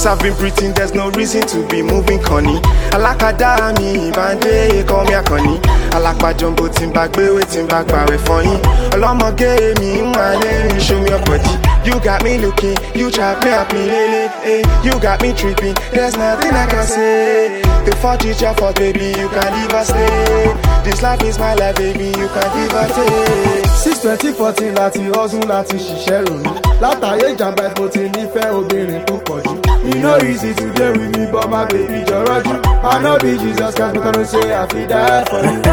Since I've been breathing, there's no reason to be moving, Connie. Alakadami, Bande, call me a Connie. Alakpa jumbo timba, gbewe timba, gbawe for him. Olomo gave me, my show me your body. You got me looking, you chop me up, me lele. You got me tripping, there's nothing I can say. Before teacher for baby, you can leave us stay. This life is my life, baby, you can give us stay. 6-20-14 láti hustle láti ṣiṣẹ́ ròyìn. Látàyé ìjàmbá mo ti nífẹ̀ẹ́ obìnrin tó pọ̀ jù. You know easy to dey with me, but my baby jọ̀rọ̀ jù. I no be Jesus Christ, but I don't say I fit die for you.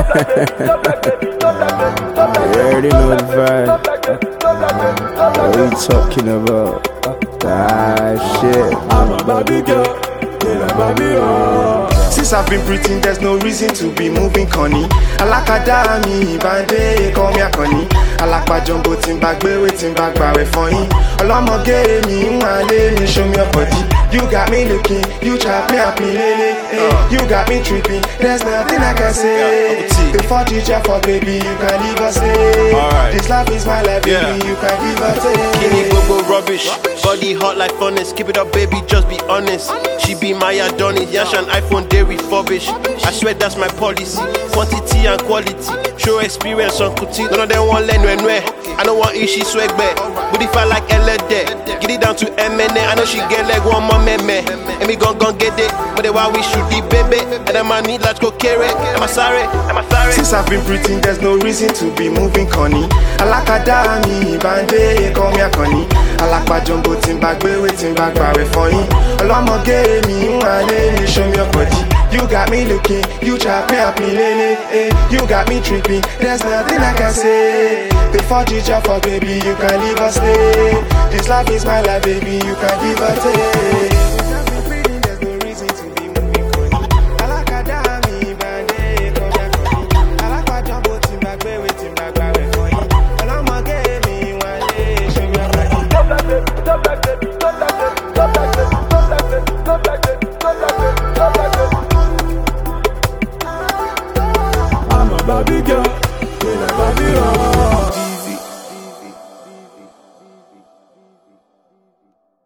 You already know the vibe. What are you talking about? Shit. I'm a baby girl, yeah, I'm a baby girl. Since I've been breathing, there's no reason to be moving, Connie. Alakadami, Bande, call me a Connie. Alakpa jumbo timba, gbewe timba, gbawe for him. Olomo gave me, my show me your body. You got me looking, you chop me up, me lele. You got me tripping, there's nothing I can say. Before teacher for baby, you can leave us stay. This life is my life, baby, you can give us stay. Kini go rubbish, body hot like furnace. Keep it up, baby, just be honest. She be my Adonis, Yash and iPhone, they refurbish. I swear that's my policy, quantity and quality. Show experience on Kuti, none of them want learn when I don't want ishi swag back, but if I like LD, get it down to MNA. I know she get like one more meme, and me gon' get it. But then why we shoot the baby, and then I need let's go carry. Am I sorry? Since I've been breathing, there's no reason to be moving, Connie. Alakadami, Bande, call me a Connie. Alakpa jumbo timba, gbewe timba, gbawe for him. Olomo gave me, my show me your body. You got me looking, you chop me up, me lele. You got me tripping, there's nothing I can say. Before teacher for baby, you can leave us stay. This life is my life, baby, you can give us stay.